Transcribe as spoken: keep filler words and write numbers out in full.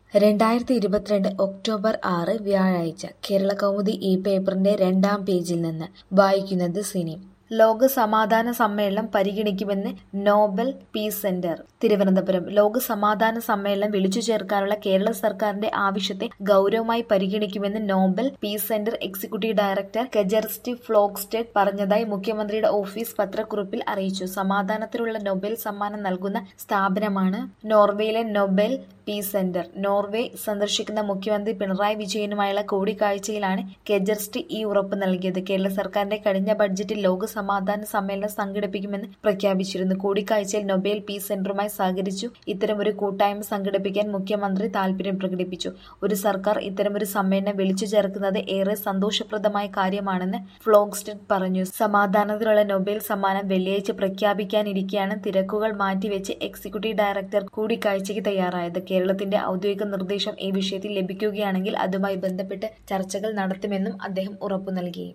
രണ്ടായിരത്തി ഇരുപത്തിരണ്ട് ഒക്ടോബർ ആറ് വ്യാഴാഴ്ച കേരളകൗമുദി ഈ പേപ്പറിന്റെ രണ്ടാം പേജിൽ നിന്ന് വായിക്കുന്നത് സിനി. ലോക സമാധാന സമ്മേളനം പരിഗണിക്കുമെന്ന് നോബൽ പീസ് സെന്റർ. തിരുവനന്തപുരം ലോക സമാധാന സമ്മേളനം വിളിച്ചു ചേർക്കാനുള്ള കേരള സർക്കാരിന്റെ ആവശ്യത്തെ ഗൗരവമായി പരിഗണിക്കുമെന്ന് Nobel peace centre executive director Kjersti Flogstad പറഞ്ഞതായി മുഖ്യമന്ത്രിയുടെ ഓഫീസ് പത്രക്കുറിപ്പിൽ അറിയിച്ചു. സമാധാനത്തിനുള്ള നൊബേൽ സമ്മാനം നൽകുന്ന സ്ഥാപനമാണ് നോർവേയിലെ നൊബേൽ പീസ് സെന്റർ. നോർവേ സന്ദർശിക്കുന്ന മുഖ്യമന്ത്രി പിണറായി വിജയനുമായുള്ള കൂടിക്കാഴ്ചയിലാണ് കെജർസ്റ്റി ഈ ഉറപ്പ് നൽകിയത്. കേരള സർക്കാരിന്റെ കഴിഞ്ഞ ബഡ്ജറ്റിൽ ലോക സമാധാന സമ്മേളനം സംഘടിപ്പിക്കുമെന്ന് പ്രഖ്യാപിച്ചിരുന്നു. കൂടിക്കാഴ്ചയിൽ നൊബേൽ പീസ് സെന്ററുമായി സഹകരിച്ചു ഇത്തരമൊരു കൂട്ടായ്മ സംഘടിപ്പിക്കാൻ മുഖ്യമന്ത്രി താൽപര്യം പ്രകടിപ്പിച്ചു. ഒരു സർക്കാർ ഇത്തരമൊരു സമ്മേളനം വിളിച്ചു ചേർക്കുന്നത് ഏറെ സന്തോഷപ്രദമായ കാര്യമാണെന്ന് ഫ്ലോക്സ്റ്റെഡ് പറഞ്ഞു. സമാധാനത്തിനുള്ള നൊബേൽ സമ്മാനം വെള്ളിയാഴ്ച പ്രഖ്യാപിക്കാനിരിക്കെയാണ് തിരക്കുകൾ മാറ്റിവെച്ച് എക്സിക്യൂട്ടീവ് ഡയറക്ടർ കൂടിക്കാഴ്ചയ്ക്ക് തയ്യാറായത്. കേരളത്തിന്റെ ഔദ്യോഗിക നിർദ്ദേശം ഈ വിഷയത്തിൽ ലഭിക്കുകയാണെങ്കിൽ അതുമായി ബന്ധപ്പെട്ട് ചർച്ചകൾ നടത്തുമെന്നും അദ്ദേഹം ഉറപ്പു നൽകി.